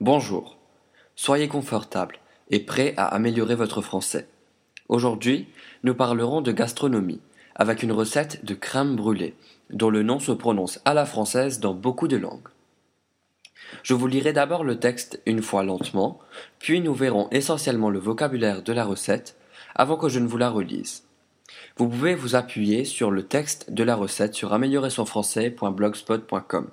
Bonjour, soyez confortable et prêt à améliorer votre français. Aujourd'hui, nous parlerons de gastronomie avec une recette de crème brûlée dont le nom se prononce à la française dans beaucoup de langues. Je vous lirai d'abord le texte une fois lentement, puis nous verrons essentiellement le vocabulaire de la recette avant que je ne vous la relise. Vous pouvez vous appuyer sur le texte de la recette sur améliorersonfrançais.blogspot.com.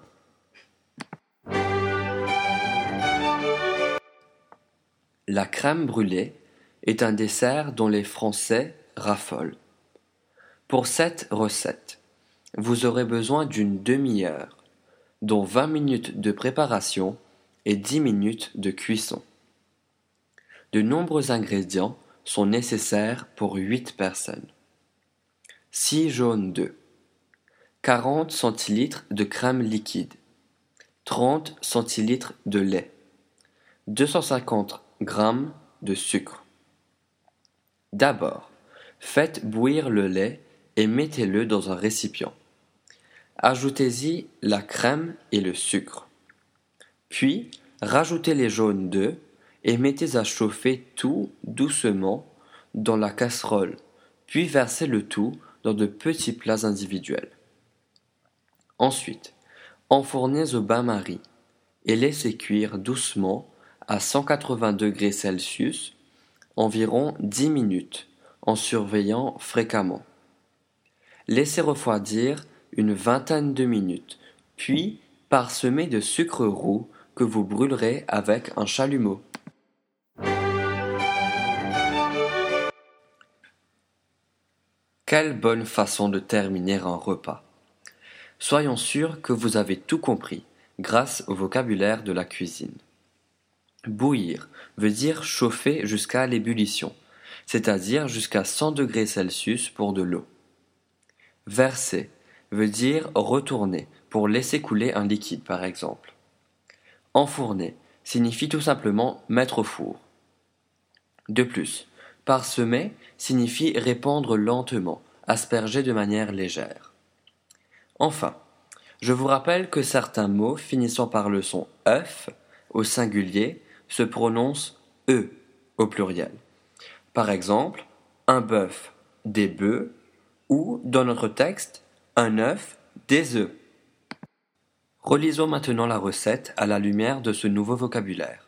La crème brûlée est un dessert dont les Français raffolent. Pour cette recette, vous aurez besoin d'une demi-heure, dont 20 minutes de préparation et 10 minutes de cuisson. De nombreux ingrédients sont nécessaires pour 8 personnes. 6 jaunes d'œufs, 40 centilitres de crème liquide, 30 centilitres de lait, 250 g de sucre. D'abord, faites bouillir le lait et mettez-le dans un récipient. Ajoutez-y la crème et le sucre. Puis, rajoutez les jaunes d'œufs et mettez à chauffer tout doucement dans la casserole, puis versez le tout dans de petits plats individuels. Ensuite, enfournez au bain-marie et laissez cuire doucement à 180 degrés Celsius environ 10 minutes en surveillant fréquemment. Laissez refroidir une vingtaine de minutes, puis parsemez de sucre roux que vous brûlerez avec un chalumeau. Quelle bonne façon de terminer un repas! Soyons sûrs que vous avez tout compris grâce au vocabulaire de la cuisine. Bouillir veut dire chauffer jusqu'à l'ébullition, c'est-à-dire jusqu'à 100 degrés Celsius pour de l'eau. Verser veut dire retourner pour laisser couler un liquide par exemple. Enfourner signifie tout simplement mettre au four. De plus, parsemer signifie répandre lentement, asperger de manière légère. Enfin, je vous rappelle que certains mots finissant par le son œuf au singulier se prononcent e au pluriel. Par exemple, un bœuf, des bœufs, ou, dans notre texte, un œuf, des œufs. Relisons maintenant la recette à la lumière de ce nouveau vocabulaire.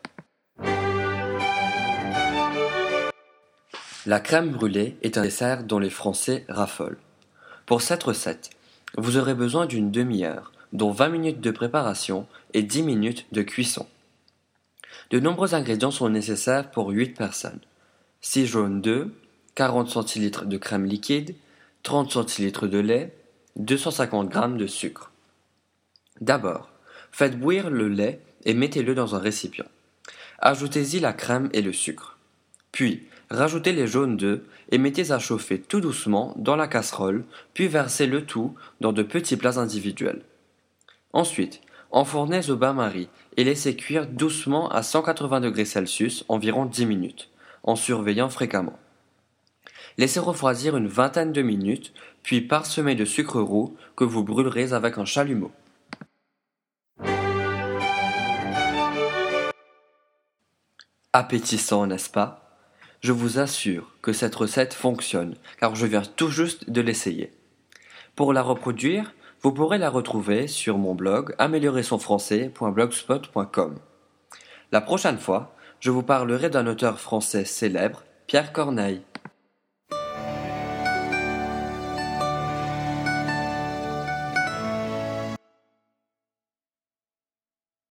La crème brûlée est un dessert dont les Français raffolent. Pour cette recette, vous aurez besoin d'une demi-heure, dont 20 minutes de préparation et 10 minutes de cuisson. De nombreux ingrédients sont nécessaires pour 8 personnes. 6 jaunes d'œufs, 40 centilitres de crème liquide, 30 centilitres de lait, 250 g de sucre. D'abord, faites bouillir le lait et mettez-le dans un récipient. Ajoutez-y la crème et le sucre. Puis, rajoutez les jaunes d'œufs et mettez à chauffer tout doucement dans la casserole, puis versez le tout dans de petits plats individuels. Ensuite, enfournez au bain-marie et laissez cuire doucement à 180 degrés Celsius environ 10 minutes, en surveillant fréquemment. Laissez refroidir une vingtaine de minutes, puis parsemez de sucre roux que vous brûlerez avec un chalumeau. Appétissant, n'est-ce pas? Je vous assure que cette recette fonctionne, car je viens tout juste de l'essayer. Pour la reproduire, vous pourrez la retrouver sur mon blog améliorersonfrançais.blogspot.com. La prochaine fois, je vous parlerai d'un auteur français célèbre, Pierre Corneille.